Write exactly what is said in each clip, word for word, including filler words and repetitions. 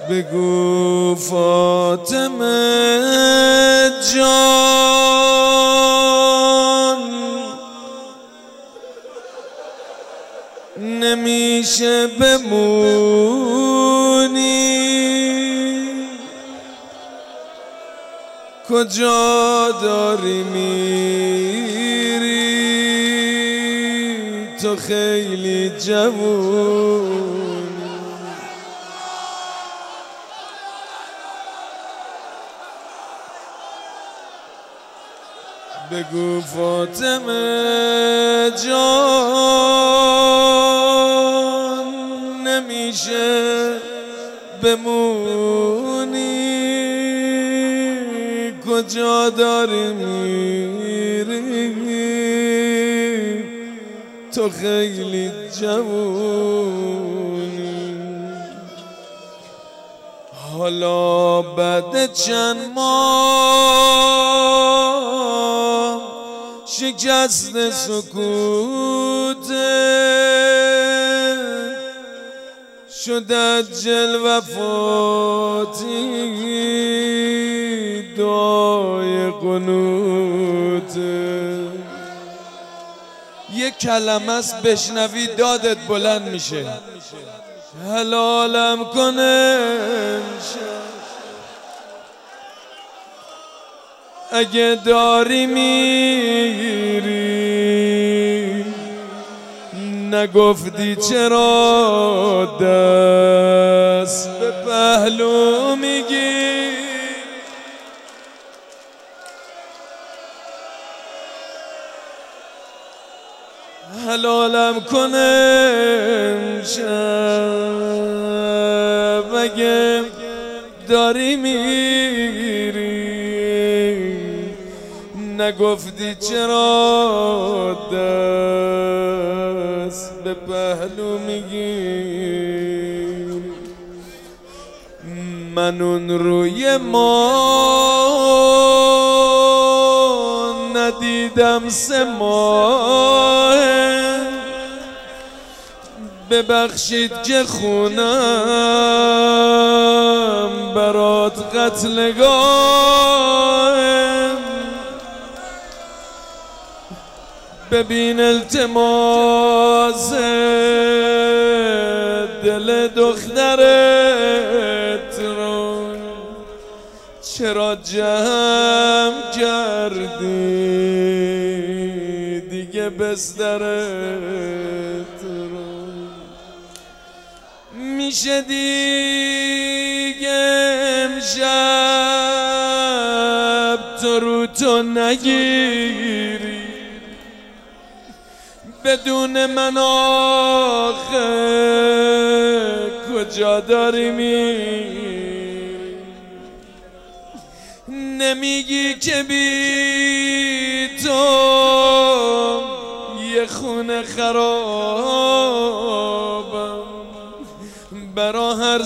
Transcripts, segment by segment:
بگو فاطمه جان نمیشه بمونی کجا داری میری تو خیلی جوونی بگو فاطمه جان نمیشه بمونی کجا داری میری تو خیلی جوونی حالا بعد چند ماه شکست سکوته شد اجل وفاتی دعای قنوته یک کلمه است بشنوی دادت بلند میشه حلالم کنه اگه داری میری نگفتی چرا دست به پهلو میگی حلالم کنه امشب اگه داری میری نگفتی چرا دست به پهلو میگی من اون روی ما ندیدم سه ماه ببخشید که خونم برات قتلگاه ببین التماس دل دخترت رو چرا جمع کردی دیگه بسترت رو میشه دیگه امشب تو رو تو نگیری بدون من آخه کجا داری میری نمیگی که بی تو یه خونه خرابم برا هر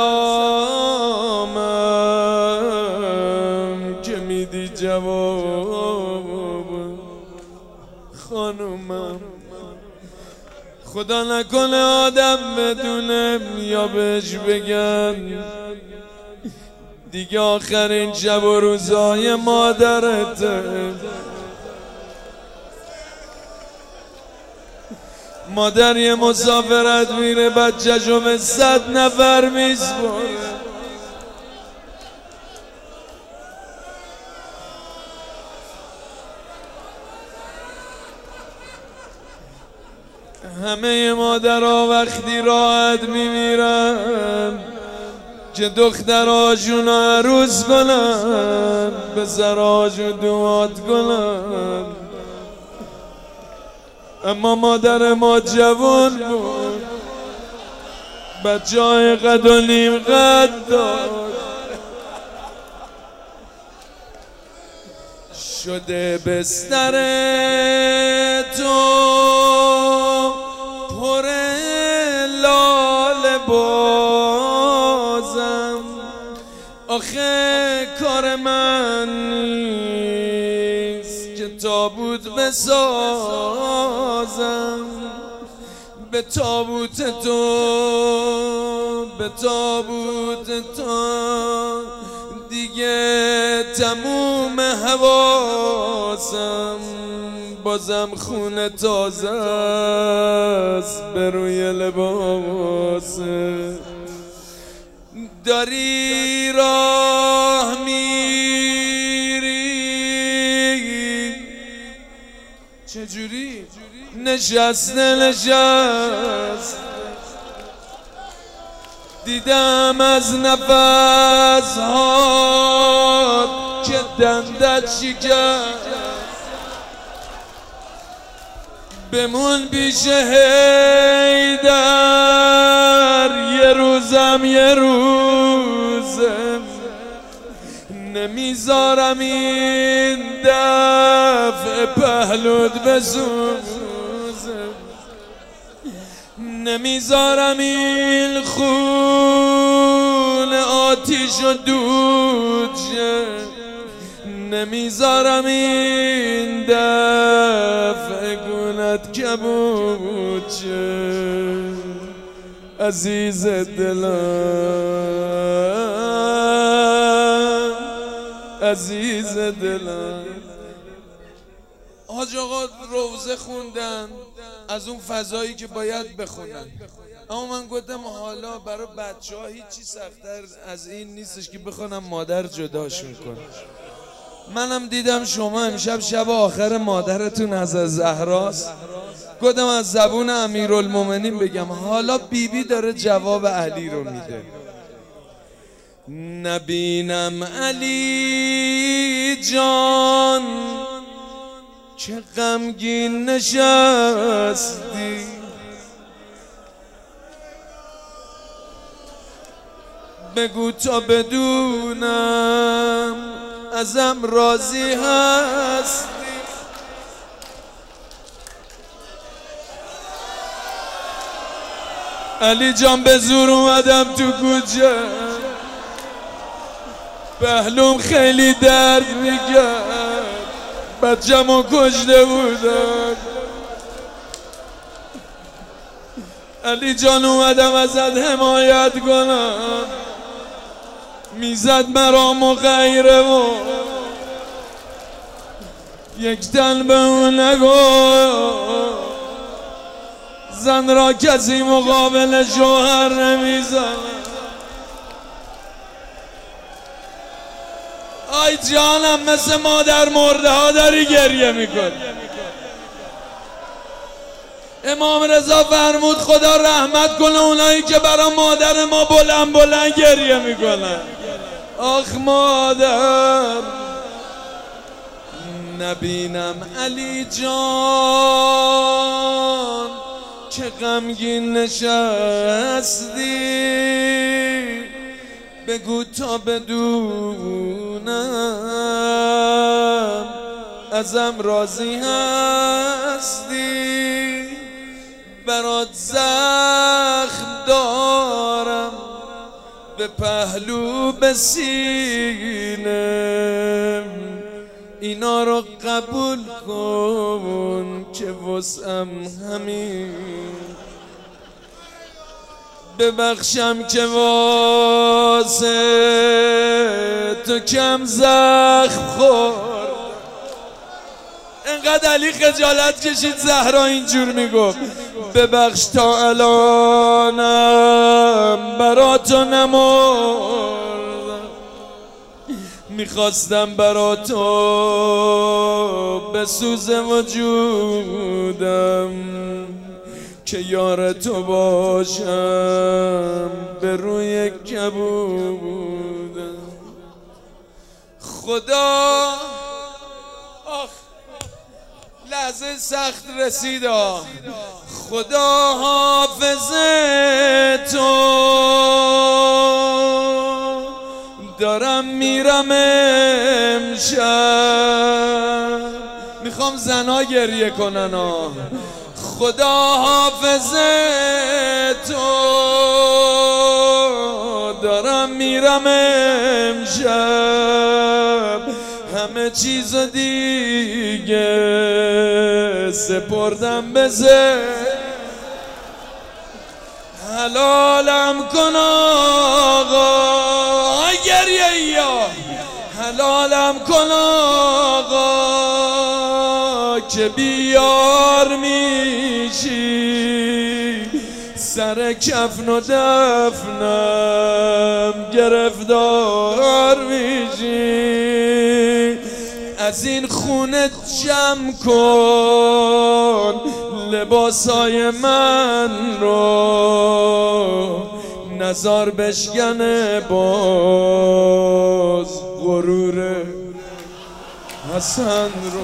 سلامم که میدی جواب خانومم خدا نکنه آدم بدونه یا بهش بگن دیگه آخرین شب و روزای مادرته مادر یه مسافرت میره بچه‌شو به صد نفر میسپاره همه مادرها وقتی راحت میمیرن که دختراشون عروس کنن پسراشون دعات کنن اما مادر ما جوان بود بچه های قد و نیم قد داد شده بستر تو پر لاله بازم آخه کار من نیست که تابوت بسازم به تابوت تو، به تابوت تو دیگه تموم حواسم، بازم خون تازه است به روی لباسه. داری راه میری چجوری؟ نشسته نشست دیدم از نفس هات که دندت شکست. بمون پیش حیدر یه روزم یه روزم، نمیذارم این دفع پهلوت بسوزم، نمیذارم این خون آتیش و دود شه، نمیذارم این دفع گونت کبود شه. عزیز دلم، عزیز دلم. حاج آقا روزه خوندن از اون فضایی که باید بخونن، اما من گفتم حالا برای بچه ها هیچی سخت‌تر از این نیستش که بخونم مادر جداشون کنه. منم دیدم شما امشب شب آخر مادرتون از زهراست، گفتم از زبون امیرالمومنین بگم حالا بیبی داره جواب علی رو میده. نبینم علی جان چه غمگین نشستی، بگو تا بدونم ازم راضی هستی. علی جان به زور اومدم تو کوچه، پهلوم خیلی درد میکرد، بچه‌مو کشته بودن. علی جان اومدم ازت حمایت کنم، میزد مرا مغیره و یک تن به اون نگو، زن را کسی مقابل شوهر نمیزن. آی جانم مثل مادر مرده ها داری گریه میکن. امام رضا فرمود خدا رحمت کنه اونایی که برای مادر ما بلند بلند گریه میکنن. آخ مادر، نبینم علی جان چه غمگین نشستی، بگو تا بدونم ازم راضی هستی. برات زخم دارم به پهلو به سینه، اینا رو قبول کن که وسعم همین. ببخشم که واسه تو کم زخم خورد. انقدر علی خجالت کشید زهرا اینجور میگفت ببخش تا الانم برا تو نمردم، میخواستم برا تو بسوز وجودم که یار تو باشم به روی کبودم. خدا آخ لحظه سخت رسید، خدا حافظ تو، دارم میرم امشب. میخوام زنا گریه کنن ها. خدا حافظ تو، دارم میرم امشب. همه چیز دیگه سپردم به زه. حلالم کن آقا گریه یا حلالم کن آقا که بیار میشی سر کفن و دفنم گرفتار میشی از این خونه جمع کن لباسای من رو نزار بشکنه باز غرور حسن رو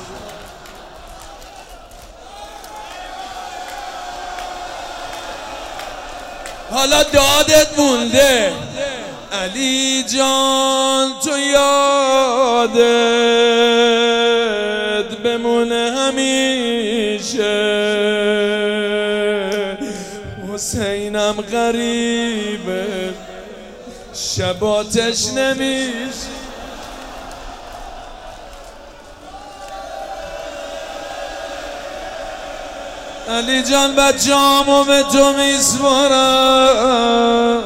حالا دادت مونده علی جان تو یادت بمونه همیشه حسینم غریبه شباتش نمیشه علی جان بچه‌امو به تو میسپارم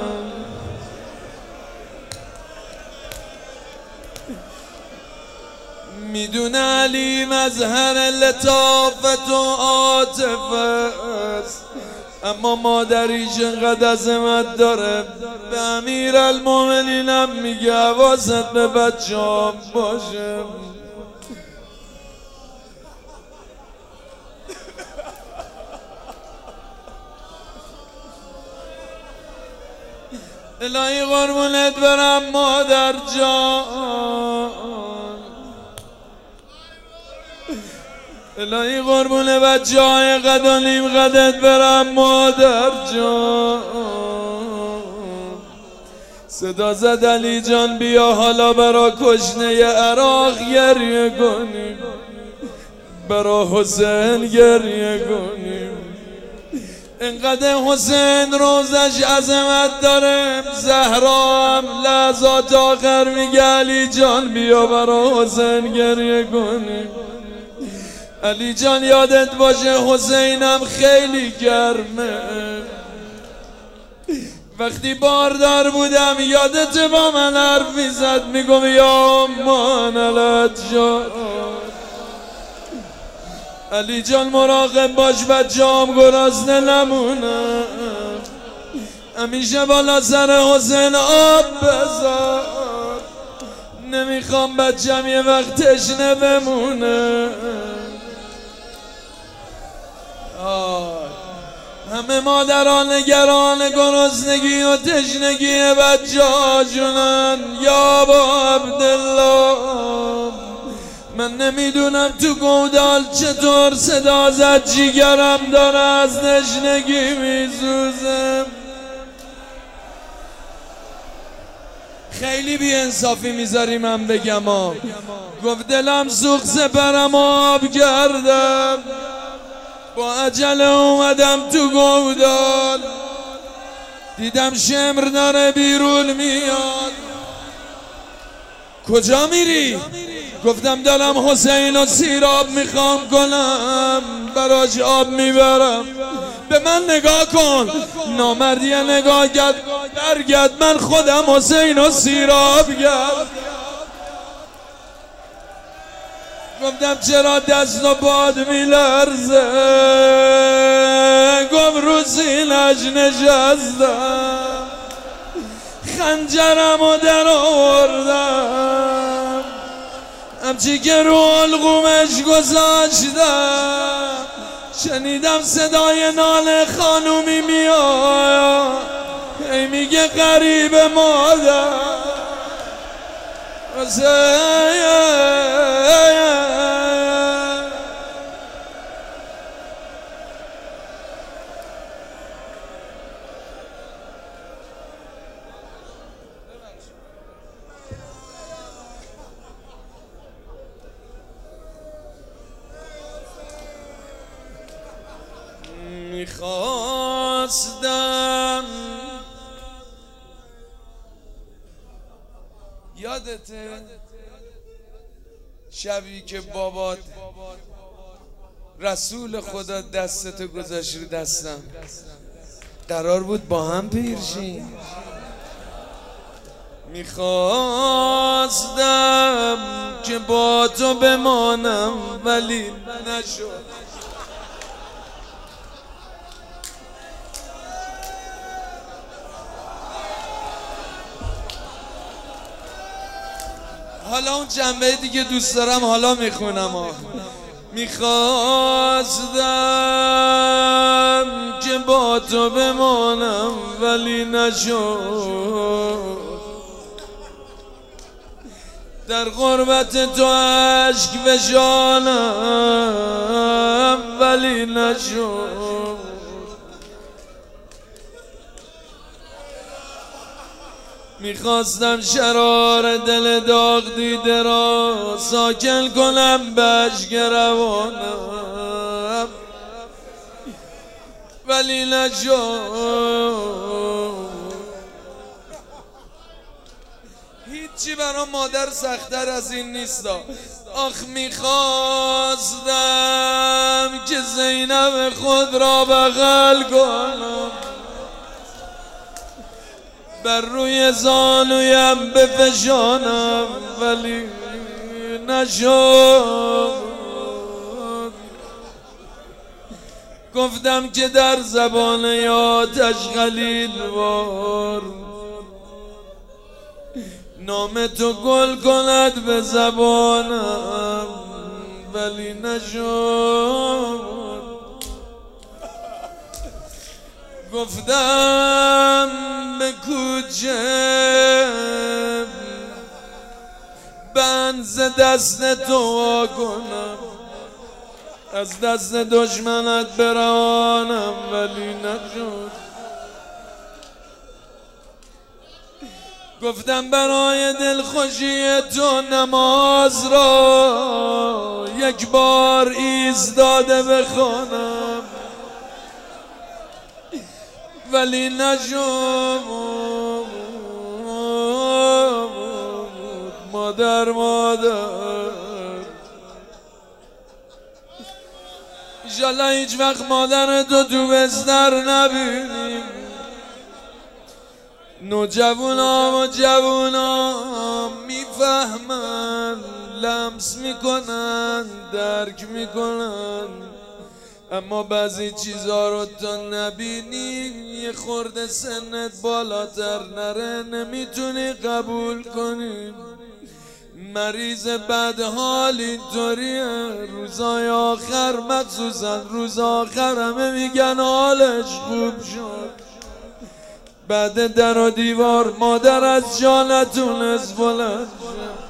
میدونه علی مظهر لطافت و عاطفه است اما مادریش انقدر عظمت داره به امیرالمومنینم میگه حواست به بچه‌ام باشه الهی قربونت برم مادر جان الهی قربون بچه های قد و نیم قدت برم مادر جان صدا زد علی جان بیا حالا برا کشنه عراق گریه کنیم برا حسین گریه کنیم انقدر حسین روزش عظمت داره زهرا هم لحظات آخر میگه علی جان بیا برا حسین گریه کنیم علی جان یادت باشه حسینم خیلی گرمه وقتی باردار بودم یادت با من حرف میزد میگم یا مانلت جان علی جان مراقب باش بچه‌ام گرسنه نمونه همیشه بالا سر حسین آب بذار نمیخوام بچه‌م یه وقت تشنه بمونه همه مادران نگران گرسنگی و تشنگی بچه هاشونن یا با عبدالله من نمیدونم تو گودال چطور صدا زد جیگرم داره از تشنگی میسوزم خیلی بی انصافی میذاری من بگم ها گفت دلم سوخت سپرم آب کردم با عجله اومدم تو گودال دیدم شمر داره بیرون میاد کجا میری؟ گفتم دارم حسین و سیراب میخوام کنم براش آب میبرم به من نگاه کن نامردی نگاه کرد برگرد من خودم حسین و سیراب کرد گفتم چرا دست و باد میلرزه گفت رو سینش نشستم خنجرم و در آوردم همچی که رو الگومش گذاشتم شنیدم صدای ناله خانومی میاد ای میگه غریب مادر میخواستم یادته شبی که بابات رسول خدا دستتو گذاشت رو دستم قرار بود با هم پیرشیم. میخواستم که با تو بمانم ولی نشد. حالا اون جنبه دیگه دوست دارم حالا میخونم. میخواستم که با تو بمانم ولی نشد. در غربت تو عشق فشانم ولی نشد. میخواستم شرار دل داغ دیده را ساکن کنم به اشک روانم ولی نشد. هیچی برام مادر سخت‌تر از این نیستا. آخ میخواستم که زینب خود را بغل کنم، بر روی زانویم بفشانم ولی نشد. گفتم که در زبان آتش خلیل وار نام تو گل کند به زبانم ولی نشد. گفتم به کوچه بند ز دست تو وا کنم، از دست دشمنت برانم ولی نشد. گفتم برای دلخوشی تو نماز را یک بار ایستاده بخوانم ولی نشد. مادر مادر انشالله هیچ وقت مادر تو تو بستر نبینیم. نوجوانام و جوانام میفهمن، لمس میکنن، درک میکنن، اما بعضی چیزا رو تا نبینی یه خورده سنت بالاتر نره نمیتونی قبول کنی. مریض بدحال اینطوریه، روزای آخر مخصوصا روز آخر همه میگن حالش خوب شد. بعد در و دیوار مادر از جا نتونست بلند شد،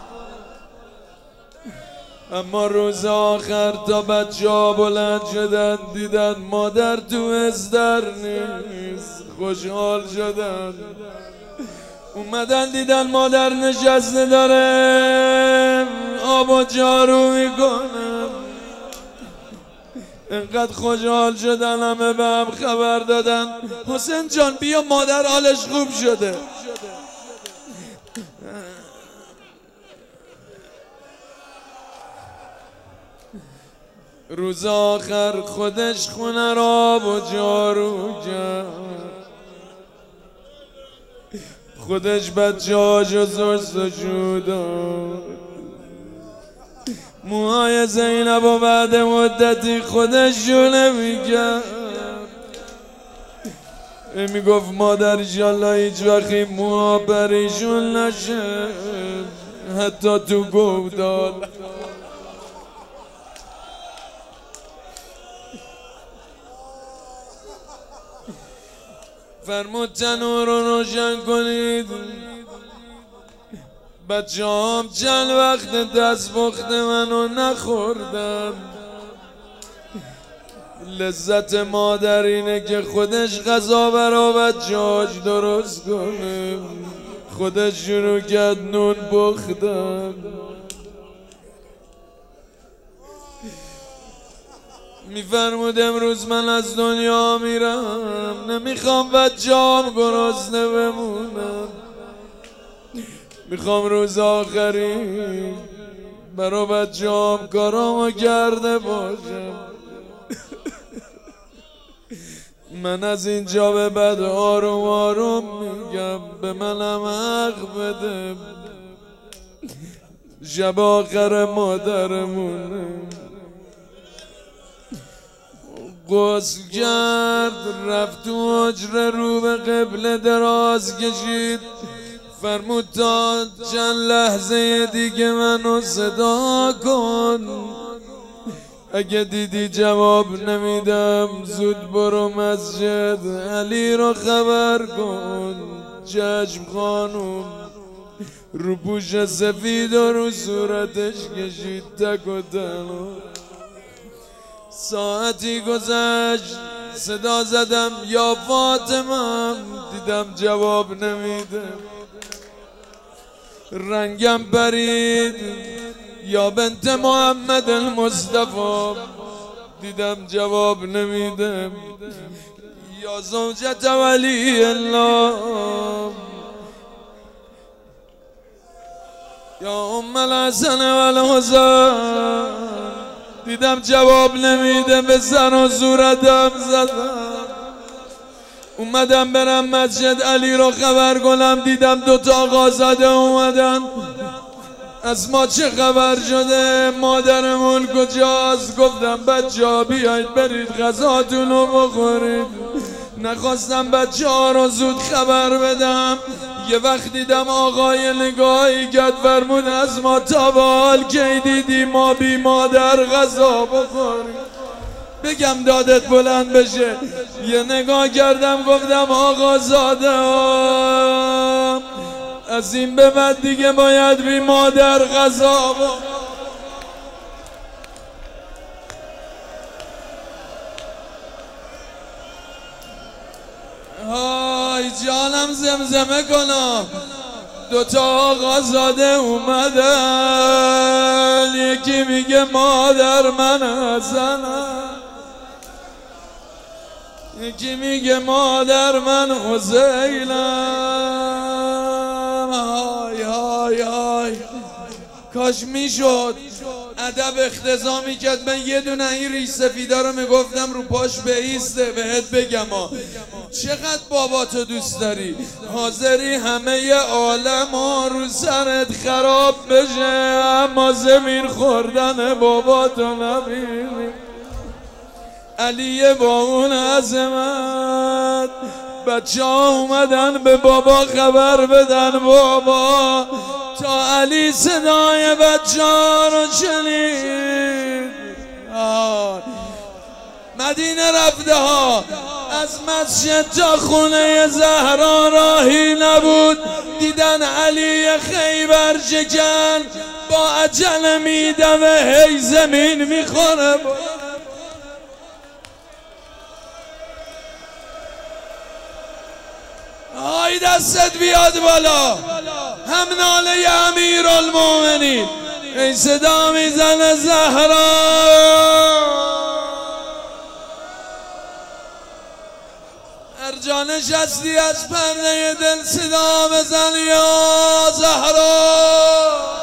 اما روز آخر تا بچه ها بلند شدن دیدن مادر تو استر نیست، خوشحال شدن. اومدن دیدن مادر نشسته داره آب و جارو میکنه. انقدر خوشحال شدن همه به هم خبر دادن حسین جان بیا مادر حالش خوب شده. روز آخر خودش خونه را با جارو کرد، خودش بچه هاشو زرستشو داد. موهای زینب و بعد مدتی خودش جونه میکرد. میگفت مادر انشالله هیچ وقت این موها پریشون نشه حتی تو گودال. فرمود تنور رو روشن کنید، بچه هم چند وقت دست بخت منو نخوردن. لذت مادر اینه که خودش غذا برا بچه‌هاش درست کنه. خودش شروع کرد نون بختن. میفرمود امروز من از دنیا میرم، نمیخوام بچه‌ام گرسنه بمونم، میخوام روز آخری برا بچه‌ام کارامو کرده باشم. من از اینجا به بعد آروم آروم میگم به منم حق بده، شب آخر مادرمونه. غسل کرد رفت تو حجره، رو به قبله دراز کشید، فرمود تا چند لحظه دیگه منو صدا کن، اگه دیدی جواب نمیدم زود برو مسجد، علی رو خبر کن. چشم خانوم رو پوش سفید و رو صورتش کشید تک و تنها. ساعتی گذشت صدا زدم یا فاطمه، دیدم جواب نمیده، رنگم پرید یا بنت محمد المصطفی، دیدم جواب نمیده، یا زوجت ولی الله، یا ام الحسن والحسین، دیدم جواب نمیده، به سر و صورتم زدم. اومدم برم مسجد علی رو خبر کنم، دیدم دوتا آقازاده اومدن، از ما چه خبر شده، مادرمون کجاست؟ گفتم بچه ها بیاید برید غذاتون رو بخورید. نخواستم بچه ها رو زود خبر بدم، یه وقت دیدم آقای نگاهی کرد، فرمود از ما تا به حال کی دیدی ما بی مادر غذا بخوریم؟ بگم دادت بلند بشه. یه نگاه کردم گفتم آقا زاده ها از این به بعد دیگه باید بی مادر غذا بخوریم. های جانم زمزمه کنم، دوتا آقا زاده اومدن، یکی میگه مادر من حسنم، یکی میگه مادر من حسینم. های های های کاش میشد ادب اختضا میکرد، من یه دونه این ریش سفیده رو میگفتم رو پاش بیسته. بهت بگم ها چقدر باباتو دوست داری، حاضری همه عالم ها رو سرت خراب بشه، اما زمین خوردن باباتو نبینی. علی با اون عظمت بچه ها اومدن به بابا خبر بدن، بابا تا علی صدای بچه ها رو شنید، مدینه رفته ها، از مسجد تا خونه زهرا راهی نبود، دیدن علی خیبر شکن با عجله میدوه هی زمین میخوره. آی دستت بیاد بالا، هم ناله امیرالمومنین، ای صدا میزنه زهرا. هر جا نشستی از پرده دل صدا بزن یا زهرا.